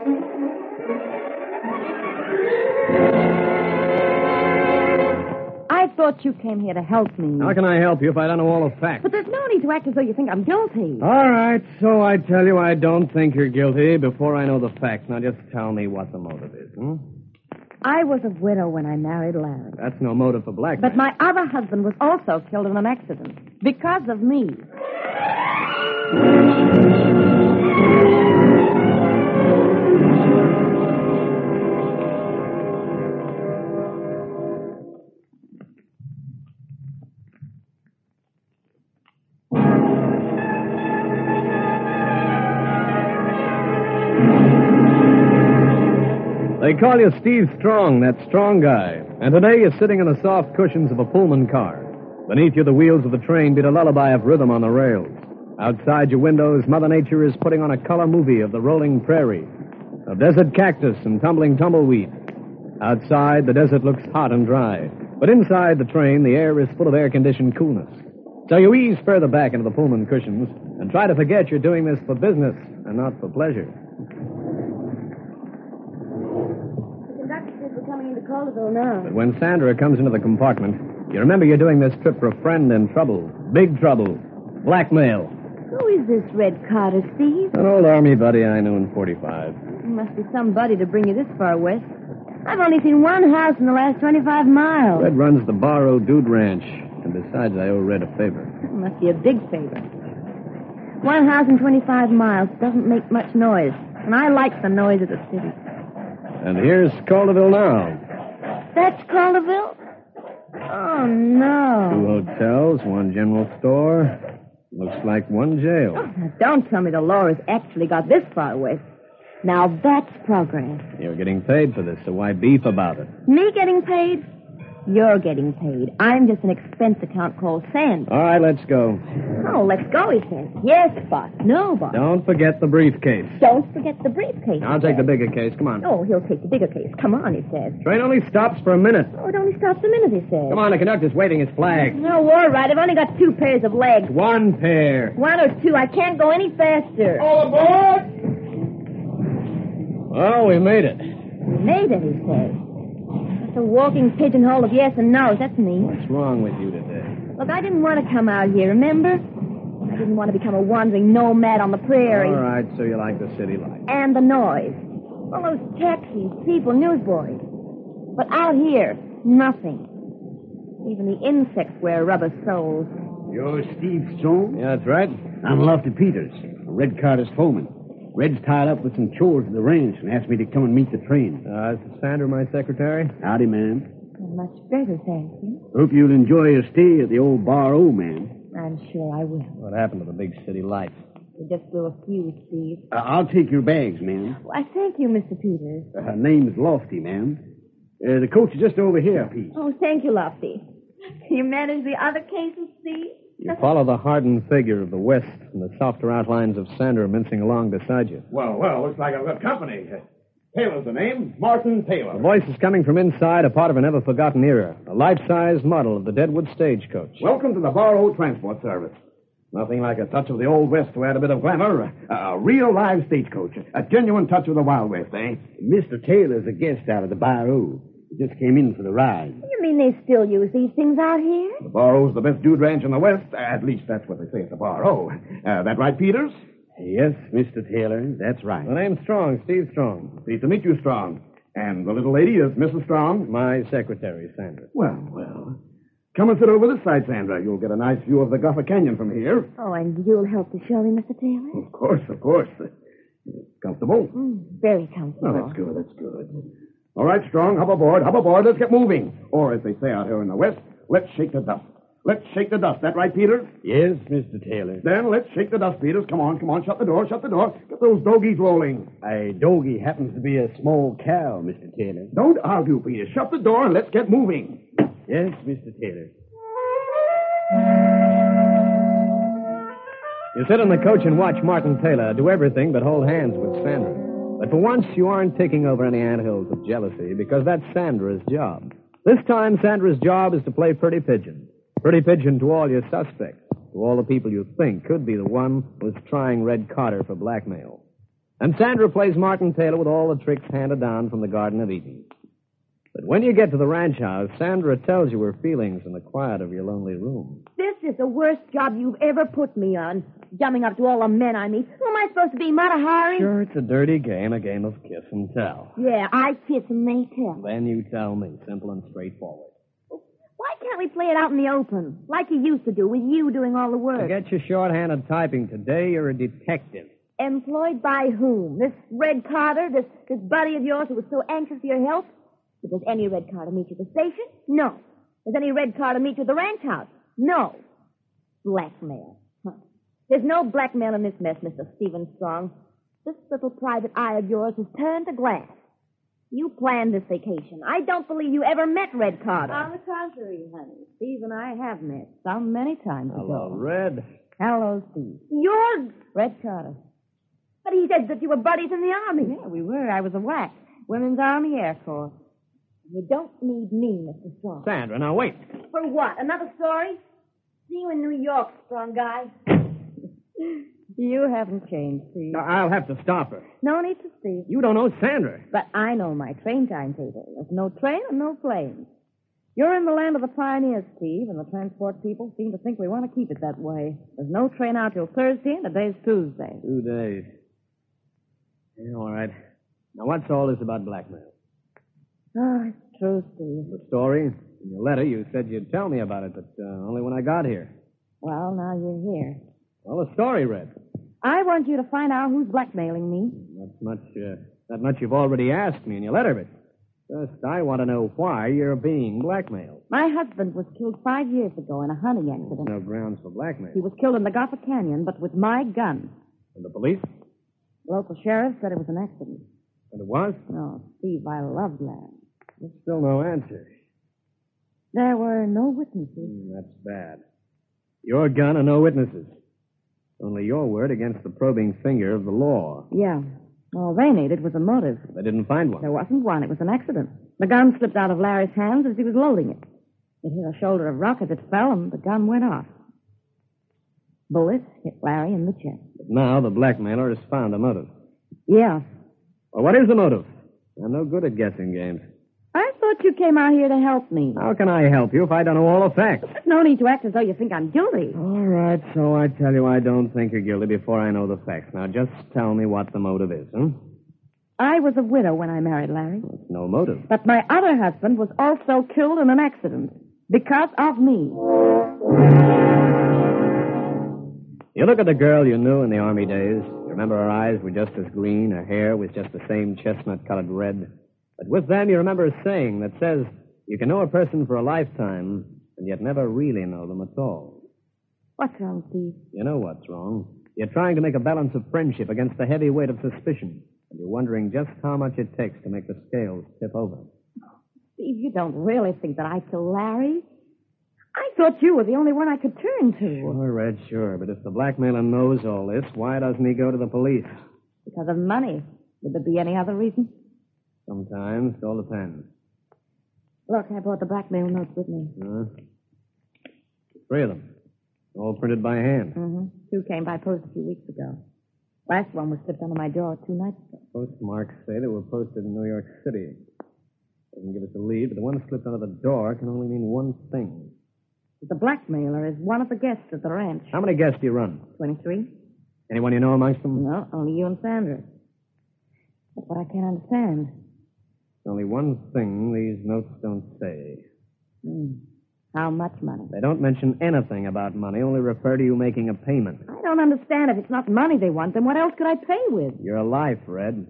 I thought you came here to help me. How can I help you if I don't know all the facts? But there's no need to act as though you think I'm guilty. All right, so I tell you I don't think you're guilty before I know the facts. Now just tell me what the motive is, I was a widow when I married Larry. That's no motive for blackmail. But my other husband was also killed in an accident. Because of me. They call you Steve Strong, that strong guy. And today you're sitting in the soft cushions of a Pullman car. Beneath you, the wheels of the train beat a lullaby of rhythm on the rails. Outside your windows, Mother Nature is putting on a color movie of the rolling prairie, of desert cactus and tumbling tumbleweed. Outside, the desert looks hot and dry. But inside the train, the air is full of air-conditioned coolness. So you ease further back into the Pullman cushions and try to forget you're doing this for business and not for pleasure. But when Sandra comes into the compartment, you remember you're doing this trip for a friend in trouble. Big trouble. Blackmail. Who is this Red Carter, Steve? An old army buddy I knew in 45. He must be somebody to bring you this far west. I've only seen one house in the last 25 miles. Red runs the Barrow Dude Ranch. And besides, I owe Red a favor. It must be a big favor. One house in 25 miles doesn't make much noise. And I like the noise of the city. And here's Calderville now. That's Calderville? Oh, no. 2 hotels, 1 general store. Looks like 1 jail. Oh, now don't tell me the law has actually got this far west. Now that's progress. You're getting paid for this, so why beef about it? Me getting paid? You're getting paid. I'm just an expense account called Sand. All right, let's go. Oh, let's go, he says. Yes, boss. No, boss. Don't forget the briefcase. Don't forget the briefcase. I'll take the bigger case. Come on. Oh, he'll take the bigger case. Come on, he says. Train only stops for a minute. Oh, it only stops a minute, he says. Come on, the conductor's waving his flag. No, all right. I've only got 2 pairs of legs. 1 pair. 1 or 2. I can't go any faster. All aboard! Oh, we made it. We made it, he says. That's a walking pigeonhole of yes and no's. That's me. What's wrong with you today? Look, I didn't want to come out here, remember? I didn't want to become a wandering nomad on the prairie. All right, so you like the city life. And the noise. All those taxis, people, newsboys. But out here, nothing. Even the insects wear rubber soles. You're Steve Strong? Yeah, that's right. I'm Lofty Peters, Red Carter's foreman. Red's tied up with some chores at the ranch and asked me to come and meet the train. This is Sandra, my secretary. Howdy, ma'am. Much better, thank you. Hope you'll enjoy your stay at the old Bar O, ma'am. I'm sure I will. What happened to the big city life? We just blew a fuse, Steve. I'll take your bags, ma'am. Why, thank you, Mr. Peters. Her name's Lofty, ma'am. The coach is just over here, Pete. Oh, thank you, Lofty. Can you manage the other cases, Steve? You follow the hardened figure of the West and the softer outlines of Sandra mincing along beside you. Well, looks like I've got company. Taylor's the name, Martin Taylor. The voice is coming from inside, a part of a never-forgotten era, a life-size model of the Deadwood Stagecoach. Welcome to the Barrow Transport Service. Nothing like a touch of the Old West to add a bit of glamour. A real live stagecoach. A genuine touch of the Wild West, eh? Mr. Taylor's a guest out of the Bar O. He just came in for the ride. You mean they still use these things out here? The Barrow's the best dude ranch in the West. At least that's what they say at the Barrow. That right, Peters? Yes, Mr. Taylor, that's right. The name's Strong, Steve Strong. Pleased to meet you, Strong. And the little lady is Mrs. Strong? My secretary, Sandra. Well. Come and sit over this side, Sandra. You'll get a nice view of the Gopher Canyon from here. Oh, and you'll help to show me, Mr. Taylor? Of course. Comfortable? Very comfortable. Oh, that's good. All right, Strong, hop aboard. Let's get moving. Or, as they say out here in the West, let's shake the dust. Let's shake the dust. That right, Peters? Yes, Mr. Taylor. Then let's shake the dust, Peters. Come on. Shut the door. Get those dogies rolling. A doggie happens to be a small cow, Mr. Taylor. Don't argue, Peters. Shut the door and let's get moving. Yes, Mr. Taylor. You sit in the coach and watch Martin Taylor do everything but hold hands with Sandra. But for once, you aren't taking over any anthills of jealousy, because that's Sandra's job. This time, Sandra's job is to play pretty pigeon. Pretty pigeon to all your suspects, to all the people you think could be the one who's trying Red Carter for blackmail. And Sandra plays Martin Taylor with all the tricks handed down from the Garden of Eden. But when you get to the ranch house, Sandra tells you her feelings in the quiet of your lonely room. This is the worst job you've ever put me on. Jumping up to all the men I meet. Who am I supposed to be, Mata Hari? Sure, it's a dirty game, a game of kiss and tell. Yeah, I kiss and they tell. Then you tell me, simple and straightforward. Why can't we play it out in the open, like you used to do, with you doing all the work? Forget your shorthanded typing today. You're a detective. Employed by whom? This Red Carter, this buddy of yours who was so anxious for your help? But does any Red Carter meet you at the station? No. Does any Red Carter meet you at the ranch house? No. Blackmail. Huh. There's no blackmail in this mess, Mr. Stephen Strong. This little private eye of yours has turned to glass. You planned this vacation. I don't believe you ever met Red Carter. On the contrary, honey. Steve and I have met some many times Hello, ago. Red. Hello, Steve. You're... Red Carter. But he said that you were buddies in the Army. Yeah, we were. I was a WAC. Women's Army Air Force. You don't need me, Mr. Strong. Sandra, now wait. For what? Another story? See you in New York, strong guy. You haven't changed, Steve. I'll have to stop her. No need to, Steve. You don't know Sandra. But I know my train timetable. There's no train and no planes. You're in the land of the pioneers, Steve, and the transport people seem to think we want to keep it that way. There's no train out till Thursday, and today's Tuesday. 2 days. Yeah, all right. Now, what's all this about blackmail? Oh, it's true, Steve. The story? In your letter, you said you'd tell me about it, but only when I got here. Well, now you're here. Well, the story, Red. I want you to find out who's blackmailing me. That much you've already asked me in your letter, but first I want to know why you're being blackmailed. My husband was killed 5 years ago in a hunting accident. No grounds for blackmail. He was killed in the Gopher Canyon, but with my gun. And the police? The local sheriff said it was an accident. And it was? No, Steve, I love land. There's still no answer. There were no witnesses. That's bad. Your gun and no witnesses. Only your word against the probing finger of the law. Yeah. All they needed was a motive. They didn't find one. There wasn't one. It was an accident. The gun slipped out of Larry's hands as he was loading it. It hit a shoulder of rock as it fell, and the gun went off. Bullet hit Larry in the chest. But now the blackmailer has found a motive. Yeah. Well, what is the motive? I'm no good at guessing games. I thought you came out here to help me. How can I help you if I don't know all the facts? There's no need to act as though you think I'm guilty. All right, so I tell you I don't think you're guilty before I know the facts. Now, just tell me what the motive is, huh? I was a widow when I married Larry. That's no motive. But my other husband was also killed in an accident because of me. You look at the girl you knew in the Army days. You remember her eyes were just as green, her hair was just the same chestnut-colored red. But with them, you remember a saying that says you can know a person for a lifetime and yet never really know them at all. What's wrong, Steve? You know what's wrong. You're trying to make a balance of friendship against the heavy weight of suspicion. And you're wondering just how much it takes to make the scales tip over. Steve, you don't really think that I killed Larry? I thought you were the only one I could turn to. Sure, Red, sure. But if the blackmailer knows all this, why doesn't he go to the police? Because of money. Would there be any other reason? Sometimes. It all depends. Look, I brought the blackmail notes with me. Huh? 3 of them. All printed by hand. Mm-hmm. 2 came by post a few weeks ago. Last one was slipped under my door 2 nights ago. Postmarks say they were posted in New York City. Doesn't give us a lead, but the one slipped under the door can only mean one thing. The blackmailer is one of the guests at the ranch. How many guests do you run? 23? Anyone you know amongst them? No, only you and Sandra. That's what I can't understand. Only one thing these notes don't say. How much money? They don't mention anything about money, only refer to you making a payment. I don't understand. If it's not money they want, then what else could I pay with? Your life, Red.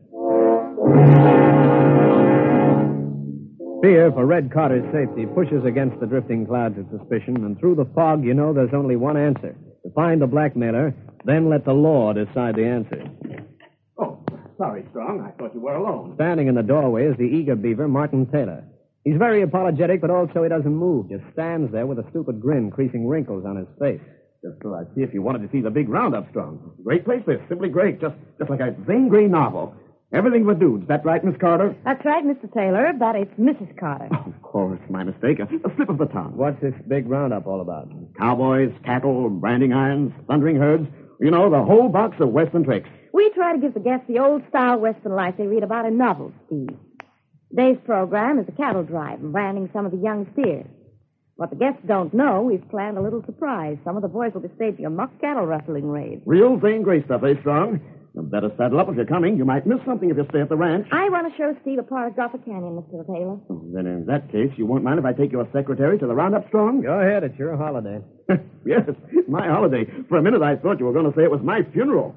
Fear for Red Carter's safety pushes against the drifting clouds of suspicion, and through the fog, you know there's only one answer. To find the blackmailer, then let the law decide the answer. Oh, sorry, Strong. I thought you were alone. Standing in the doorway is the eager beaver, Martin Taylor. He's very apologetic, but also he doesn't move. Just stands there with a stupid grin creasing wrinkles on his face. Just thought I'd see if you wanted to see the big roundup, Strong. Great place this. Simply great. Just like a Zane Grey novel. Everything with dudes. That right, Miss Carter? That's right, Mr. Taylor, but it's Mrs. Carter. Oh, of course. My mistake. A slip of the tongue. What's this big roundup all about? Cowboys, cattle, branding irons, thundering herds. You know, the whole box of Western tricks. We try to give the guests the old-style Western life they read about in novels, Steve. Today's program is a cattle drive and branding some of the young steers. What the guests don't know, we've planned a little surprise. Some of the boys will be staging a mock cattle rustling raid. Real Zane Grey stuff, eh, Strong? You better saddle up if you're coming. You might miss something if you stay at the ranch. I want to show Steve a part of Gopher Canyon, Mr. Taylor. Then in that case, you won't mind if I take your secretary to the roundup, Strong? Go ahead. It's your holiday. Yes, my holiday. For a minute, I thought you were going to say it was my funeral.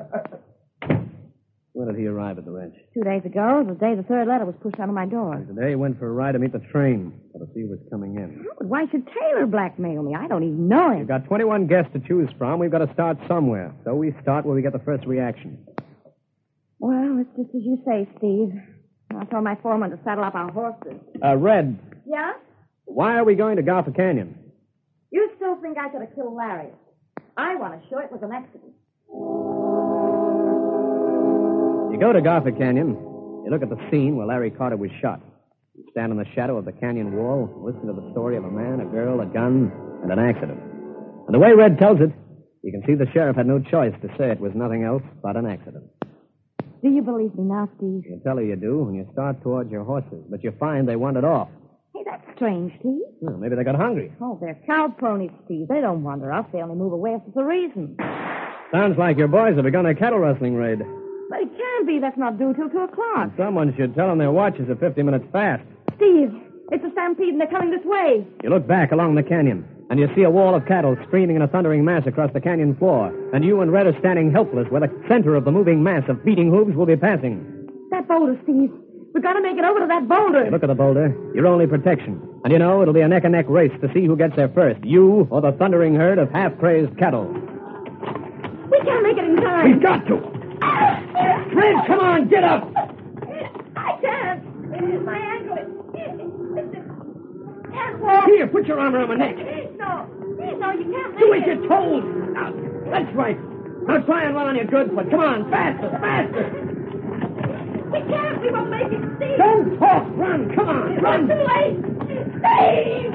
When did he arrive at the ranch? 2 days ago, the day the third letter was pushed under my door. Today he went for a ride to meet the train. To see who was coming in. But why should Taylor blackmail me? I don't even know him. You've got 21 guests to choose from. We've got to start somewhere. So we start where we get the first reaction. Well, it's just as you say, Steve. I told my foreman to saddle up our horses. Red, Yeah? why are we going to Gopher Canyon? You still think I could have killed Larry? I want to show it was an accident. You go to Gopher Canyon, you look at the scene where Larry Carter was shot. You stand in the shadow of the canyon wall, listen to the story of a man, a girl, a gun, and an accident. And the way Red tells it, you can see the sheriff had no choice to say it was nothing else but an accident. Do you believe me now, Steve? You tell her you do when you start towards your horses, but you find they wandered off. Hey, that's strange, Steve. Well, maybe they got hungry. Oh, they're cow ponies, Steve. They don't wander off. They only move away if there's a reason. Sounds like your boys have begun a cattle rustling raid. But it can't be. That's not due till 2 o'clock. Someone should tell them their watches are 50 minutes fast. Steve, it's a stampede and they're coming this way. You look back along the canyon, and you see a wall of cattle streaming in a thundering mass across the canyon floor. And you and Red are standing helpless where the center of the moving mass of beating hooves will be passing. That boulder, Steve. We've got to make it over to that boulder. You look at the boulder, your only protection. And you know it'll be a neck-and-neck race to see who gets there first, you or the thundering herd of half-crazed cattle. We can't make it in time. We've got to. Red, come on, get up. I can't. My ankle can't walk. Here, put your arm around my neck. No, you can't Do make as you're told. Now, that's right. Now try and run on your good foot. Come on, faster, faster. We can't. We won't make it, Steve. Don't talk. Run. Come on, run. It's too late. Steve!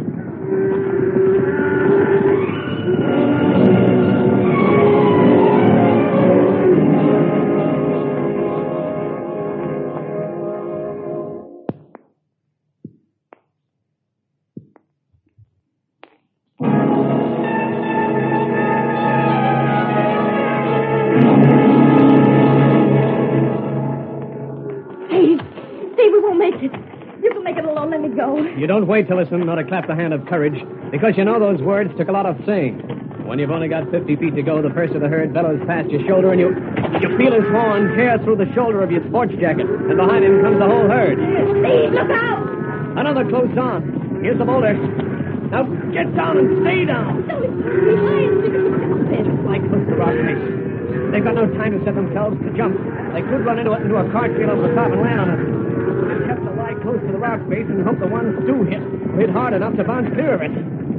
Steve, we won't make it. You can make it alone. Let me go. You don't wait to listen, nor to clap the hand of courage, because you know those words took a lot of saying. When you've only got 50 feet to go, the first of the herd bellows past your shoulder, and you feel his horn tear through the shoulder of your sports jacket, and behind him comes the whole herd. Steve, look out! Another close on. Here's the boulder. Now get down and stay down. No, it's behind. Just like close to rock face. They've got no time to set themselves to jump. They could run into a cartwheel over the top and land on us. Just have to lie close to the rock face and hope the ones do hit hard enough to bounce clear of it.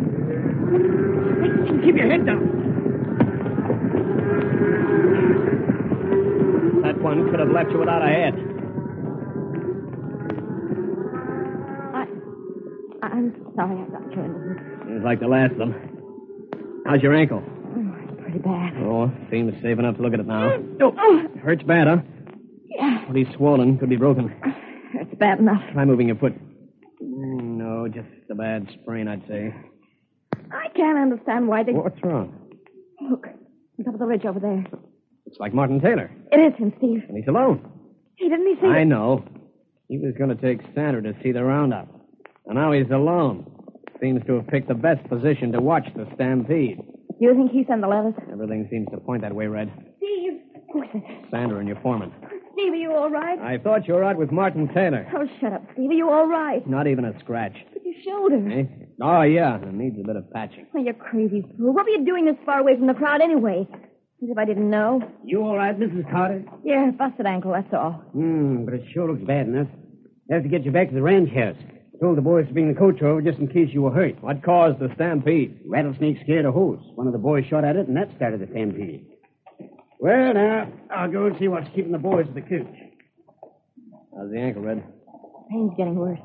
Keep your head down. That one could have left you without a head. I'm sorry I got you into this. Seems like the last of them. How's your ankle? Oh, it's pretty bad. Oh, seems safe enough to look at it now. Oh, hurts bad, huh? Yeah. Pretty swollen. Could be broken. It's bad enough. Try moving your foot. No, just a bad sprain, I'd say. I can't understand why they... What's wrong? Look, on top of the ridge over there. It's like Martin Taylor. It is him, Steve. And he's alone. Hey, didn't he say... I know. He was going to take Sandra to see the roundup. And now he's alone. Seems to have picked the best position to watch the stampede. Do you think he sent the letters? Everything seems to point that way, Red. Steve! Who is it? Sandra and your foreman. Steve, are you all right? I thought you were out with Martin Taylor. Oh, shut up, Steve. Are you all right? Not even a scratch. But your shoulder. Eh? Oh, yeah. It needs a bit of patching. Oh, you're crazy, fool. What were you doing this far away from the crowd anyway? As if I didn't know. You all right, Mrs. Carter? Yeah, busted ankle, that's all. But it sure looks bad enough. I have to get you back to the ranch house. Told the boys to bring the coach over just in case you were hurt. What caused the stampede? Rattlesnake scared a horse. One of the boys shot at it, and that started the stampede. Well, now, I'll go and see what's keeping the boys at the coach. How's the ankle, Red? Pain's getting worse.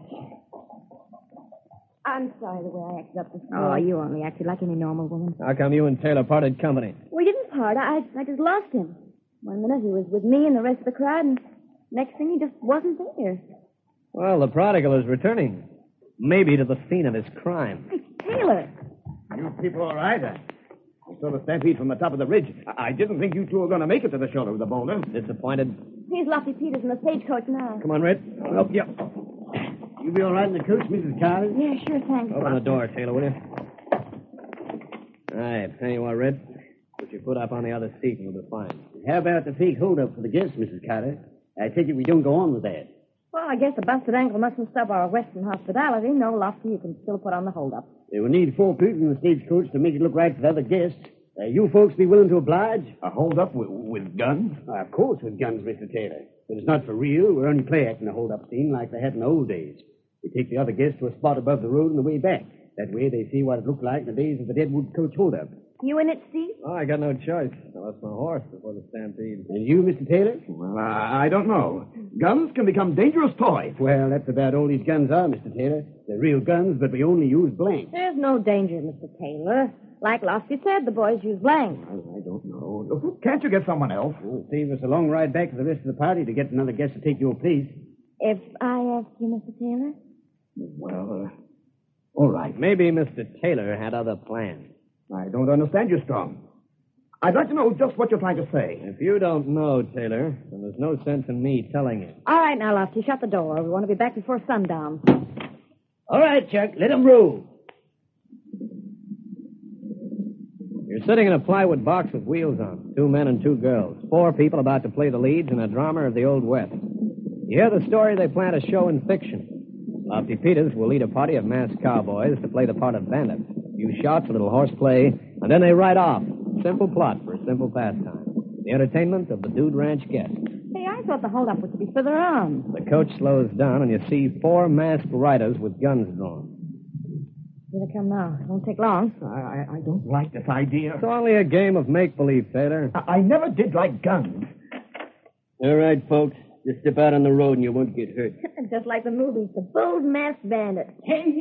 I'm sorry the way I acted up this morning. Oh, you only acted like any normal woman. How come you and Taylor parted company? We didn't part. I just lost him. One minute he was with me and the rest of the crowd, and next thing he just wasn't there. Well, the prodigal is returning. Maybe to the scene of his crime. Hey, Taylor. You people all right? I saw the stampede from the top of the ridge. I didn't think you two were going to make it to the shoulder of the boulder. Disappointed? Here's Lofty Peters in the stagecoach now. Come on, Red. I'll help you. You be all right in the coach, Mrs. Carter? Yeah, sure, thanks. Open the door, Taylor, will you? All right, there you are, Red. Put your foot up on the other seat and you'll be fine. How about the fake holdup for the guests, Mrs. Carter? I take it we don't go on with that. Well, I guess a busted ankle mustn't stop our Western hospitality. No, Lofty, you can still put on the hold-up. They will need 4 people in the stagecoach to make it look right for the other guests. You folks be willing to oblige? A hold-up with guns? Of course, with guns, Mr. Taylor. But it's not for real. We're only play-acting a hold-up scene like they had in the old days. We take the other guests to a spot above the road on the way back. That way they see what it looked like in the days of the Deadwood coach hold-up. You in it, Steve? Oh, I got no choice. I lost my horse before the stampede. And you, Mr. Taylor? Well, I don't know. Guns can become dangerous toys. Well, that's about all these guns are, Mr. Taylor. They're real guns, but we only use blanks. There's no danger, Mr. Taylor. Like Lofty said, the boys use blanks. I don't know. Can't you get someone else? It'll save us a long ride back to the rest of the party to get another guest to take your place. If I ask you, Mr. Taylor? Well, all right. Maybe Mr. Taylor had other plans. I don't understand you, Strong. I'd like to know just what you're trying to say. If you don't know, Taylor, then there's no sense in me telling you. All right, now, Lofty, shut the door. We want to be back before sundown. All right, Chuck, let 'em roll. You're sitting in a plywood box with wheels on. 2 men and 2 girls. 4 people about to play the leads in a drama of the Old West. You hear the story, they plan a show in fiction. Lofty Peters will lead a party of masked cowboys to play the part of bandits. A few shots, a little horseplay, and then they ride off. Simple plot for a simple pastime. The entertainment of the Dude Ranch guests. Hey, I thought the hold-up was to be further on. The coach slows down, and you see 4 masked riders with guns drawn. Here they come now. It won't take long. I don't like this idea. It's only a game of make-believe, Taylor. I never did like guns. All right, folks. Just step out on the road and you won't get hurt. Just like the movies, the bold masked bandit. Hey,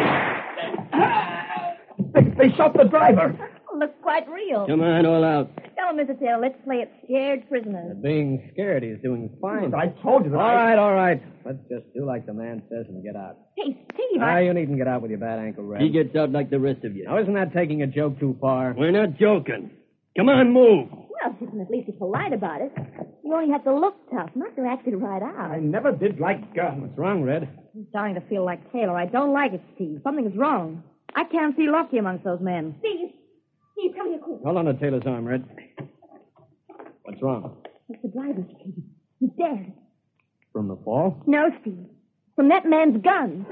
They shot the driver. Looks quite real. Come on, all out. Tell him, Mr. Taylor, let's play it scared prisoners. Being scared, he's doing fine. I told you that. All right. Let's just do like the man says and get out. Hey, Steve, You needn't get out with your bad ankle, Red. He gets out like the rest of you. Now, isn't that taking a joke too far? We're not joking. Come on, move. Well, you can at least be polite about it. You only have to look tough, not to act it right out. I never did like guns. What's wrong, Red? I'm starting to feel like Taylor. I don't like it, Steve. Something's wrong. I can't see Lofty amongst those men. Steve, come here quick. Hold on to Taylor's arm, Red. What's wrong? It's the driver, Steve. He's dead. From the fall? No, Steve. From that man's gun.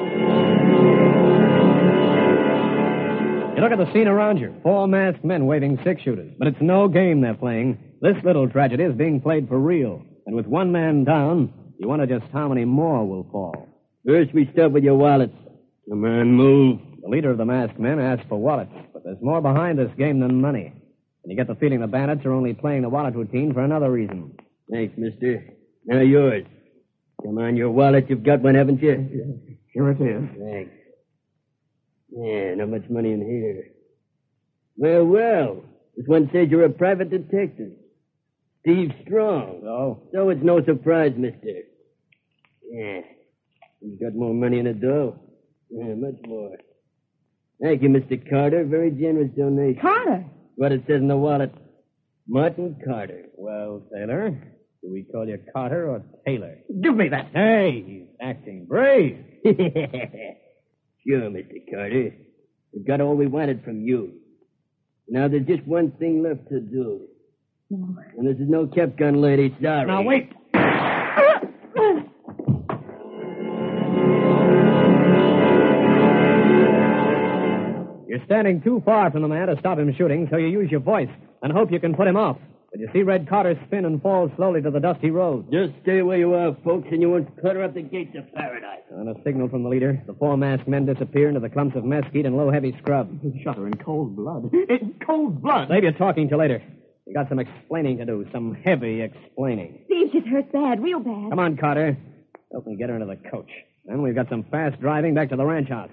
You look at the scene around you. 4 masked men waving 6-shooters. But it's no game they're playing. This little tragedy is being played for real. And with 1 man down, you wonder just how many more will fall. First, we start with your wallets. Come on, move. The leader of the masked men asks for wallets. But there's more behind this game than money. And you get the feeling the bandits are only playing the wallet routine for another reason. Thanks, mister. Now yours. Come on, your wallet. You've got one, haven't you? Here it is. Thanks. Yeah, not much money in here. Well. This one says you're a private detective. Steve Strong. Oh? So it's no surprise, mister. Yeah. You've got more money in it, though. Yeah, much more. Thank you, Mr. Carter. Very generous donation. Carter? What it says in the wallet. Martin Carter. Well, Taylor, do we call you Carter or Taylor? Give me that. Hey, he's acting brave. Sure, Mr. Carter. We've got all we wanted from you. Now there's just one thing left to do. No. And this is no kept gun, lady. Sorry. Now, wait. You're standing too far from the man to stop him shooting, so you use your voice and hope you can put him off. But you see Red Carter spin and fall slowly to the dusty road. Just stay where you are, folks, and you won't clutter up the gates of paradise. On a signal from the leader, the 4 masked men disappear into the clumps of mesquite and low, heavy scrub. He shot her in cold blood. In cold blood. Save your talking till later. You got some explaining to do, some heavy explaining. Steve, she's hurt bad, real bad. Come on, Carter. Help me get her into the coach. Then we've got some fast driving back to the ranch house.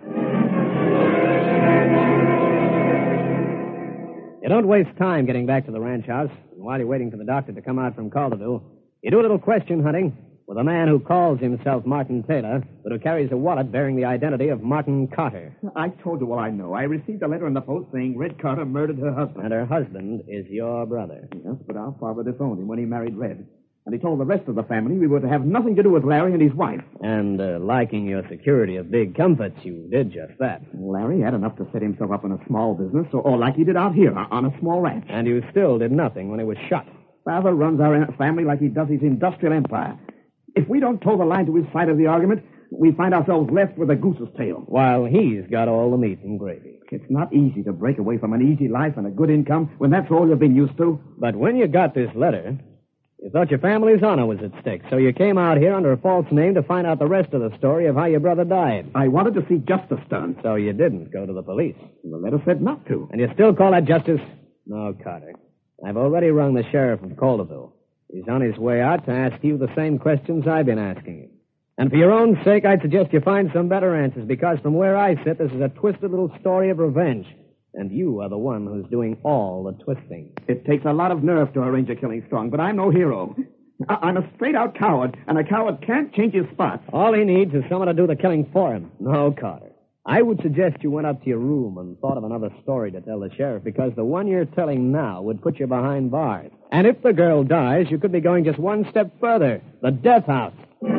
You don't waste time getting back to the ranch house. And while you're waiting for the doctor to come out from Calderville, you do a little question hunting with a man who calls himself Martin Taylor, but who carries a wallet bearing the identity of Martin Carter. I told you all I know. I received a letter in the post saying Red Carter murdered her husband. And her husband is your brother. Yes, but our father disowned him when he married Red. And he told the rest of the family we were to have nothing to do with Larry and his wife. And liking your security of big comforts, you did just that. Larry had enough to set himself up in a small business, or like he did out here on a small ranch. And you still did nothing when he was shot. Father runs our family like he does his industrial empire. If we don't toe the line to his side of the argument, we find ourselves left with a goose's tail. While he's got all the meat and gravy. It's not easy to break away from an easy life and a good income when that's all you've been used to. But when you got this letter, you thought your family's honor was at stake, so you came out here under a false name to find out the rest of the story of how your brother died. I wanted to see justice done. So you didn't go to the police. The letter said not to. And you still call that justice? No, Carter. I've already rung the sheriff of Calderville. He's on his way out to ask you the same questions I've been asking him. And for your own sake, I'd suggest you find some better answers, because from where I sit, this is a twisted little story of revenge. And you are the one who's doing all the twisting. It takes a lot of nerve to arrange a killing, Strong, but I'm no hero. I'm a straight-out coward, and a coward can't change his spots. All he needs is someone to do the killing for him. No, Carter. I would suggest you went up to your room and thought of another story to tell the sheriff, because the one you're telling now would put you behind bars. And if the girl dies, you could be going just one step further. The death house.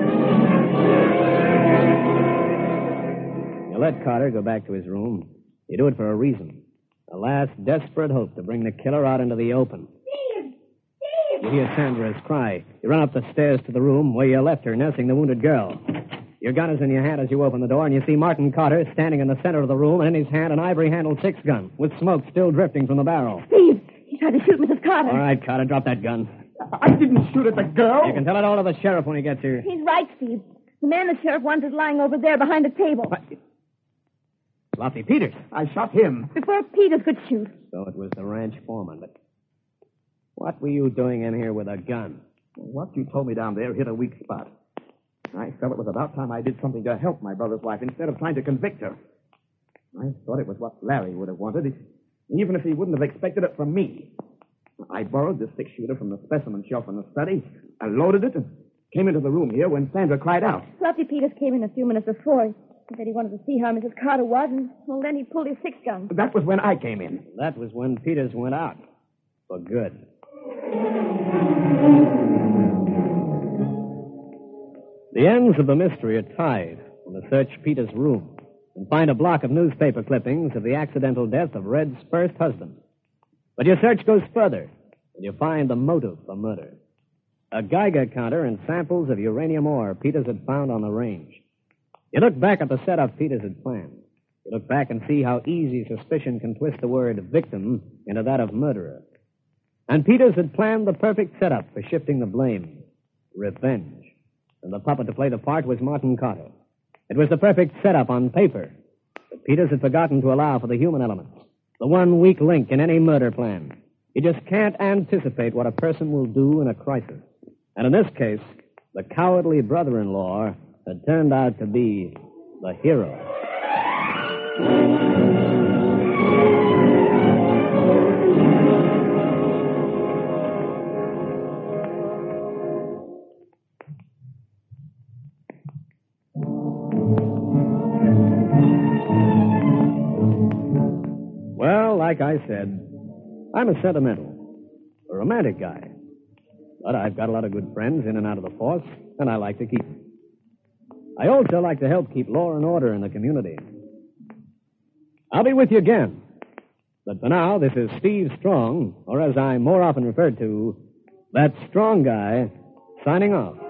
You let Carter go back to his room. You do it for a reason. A last desperate hope to bring the killer out into the open. Steve! You hear Sandra's cry. You run up the stairs to the room where you left her nursing the wounded girl. Your gun is in your hand as you open the door, and you see Martin Carter standing in the center of the room, and in his hand an ivory-handled six-gun, with smoke still drifting from the barrel. Steve! He tried to shoot Mrs. Carter. All right, Carter, drop that gun. I didn't shoot at the girl. You can tell it all to the sheriff when he gets here. He's right, Steve. The man the sheriff wants is lying over there behind the table. What? Lofty Peters. I shot him. Before Peters could shoot. So it was the ranch foreman, but what were you doing in here with a gun? What you told me down there hit a weak spot. I felt it was about time I did something to help my brother's wife instead of trying to convict her. I thought it was what Larry would have wanted, even if he wouldn't have expected it from me. I borrowed the six-shooter from the specimen shelf in the study. I loaded it and came into the room here when Sandra cried out. Fluffy Peters came in a few minutes before. He said he wanted to see how Mrs. Carter was, and well, then he pulled his six-gun. That was when I came in. That was when Peters went out. For good. The ends of the mystery are tied when you search Peters' room and find a block of newspaper clippings of the accidental death of Red's first husband. But your search goes further, and you find the motive for murder. A Geiger counter and samples of uranium ore Peters had found on the range. You look back at the setup Peters had planned. You look back and see how easy suspicion can twist the word victim into that of murderer. And Peters had planned the perfect setup for shifting the blame. Revenge. And the puppet to play the part was Martin Carter. It was the perfect setup on paper. But Peters had forgotten to allow for the human element. The one weak link in any murder plan. You just can't anticipate what a person will do in a crisis. And in this case, the cowardly brother-in-law had turned out to be the hero. Well, like I said, I'm a sentimental, a romantic guy. But I've got a lot of good friends in and out of the force, and I like to keep them. I also like to help keep law and order in the community. I'll be with you again. But for now, this is Steve Strong, or as I'm more often referred to, that strong guy, signing off.